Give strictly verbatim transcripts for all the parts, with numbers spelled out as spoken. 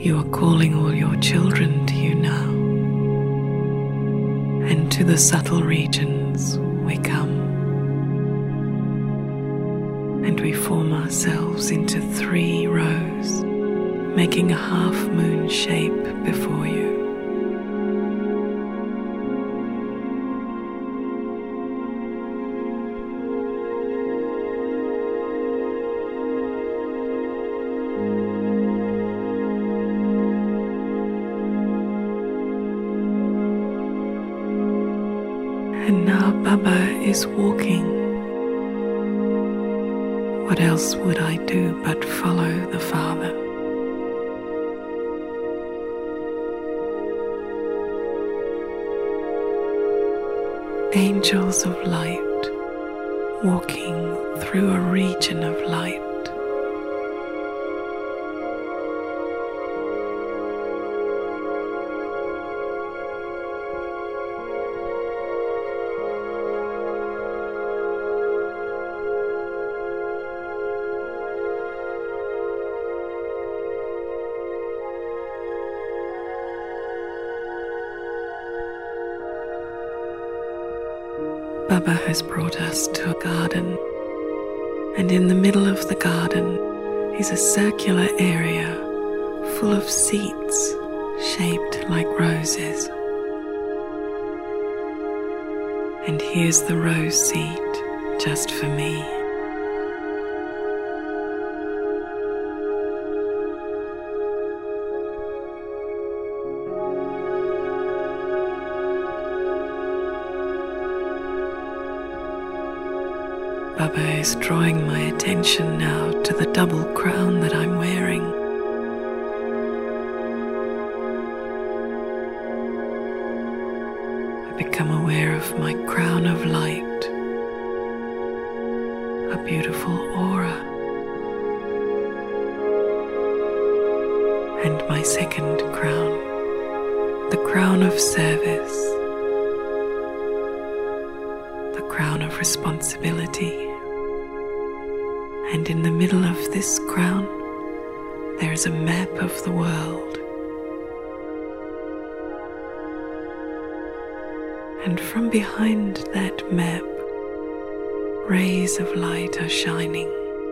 You are calling all your children to you now, and to the subtle regions we come, and we form ourselves into three rows, making a half moon shape before you. And now Baba is walking. What else would I do but follow the Father? Angels of light walking through a region of light. Baba has brought us to a garden, and in the middle of the garden is a circular area full of seats shaped like roses. And here's the rose seat just for me. Baba is drawing my attention now to the double crown that I'm wearing. I become aware of my crown of light, a beautiful aura, and my second crown, the crown of service, the crown of responsibility. And in the middle of this crown, there is a map of the world. And from behind that map, rays of light are shining.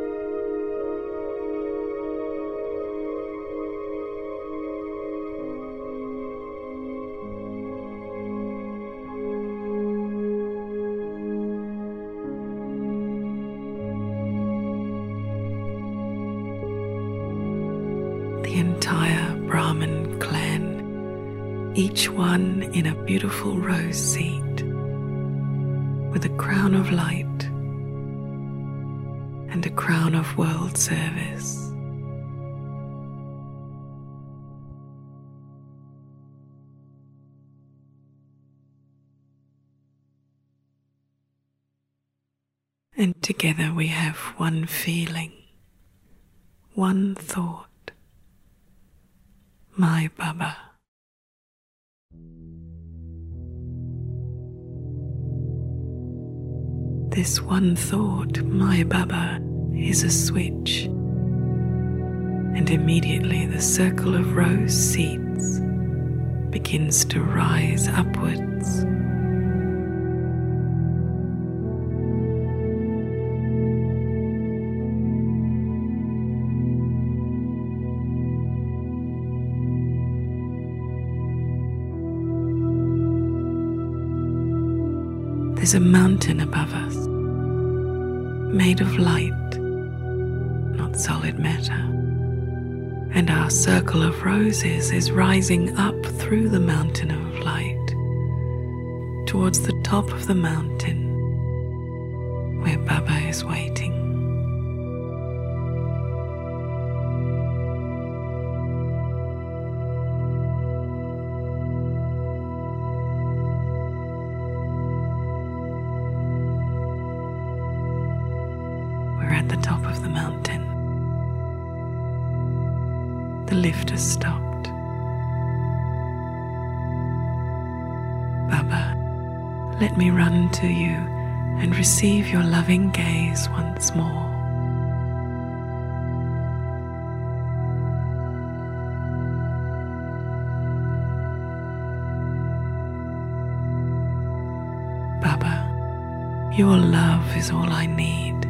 The entire Brahmin clan, each one in a beautiful rose seat, with a crown of light and a crown of world service. And together we have one feeling, one thought. My Baba. This one thought, my Baba, is a switch, and immediately the circle of rose seats begins to rise upwards. There's a mountain above us, made of light, not solid matter, and our circle of roses is rising up through the mountain of light towards the top of the mountain where Baba is waiting. At the top of the mountain, the lift has stopped. Baba, let me run to you and receive your loving gaze once more. Your love is all I need.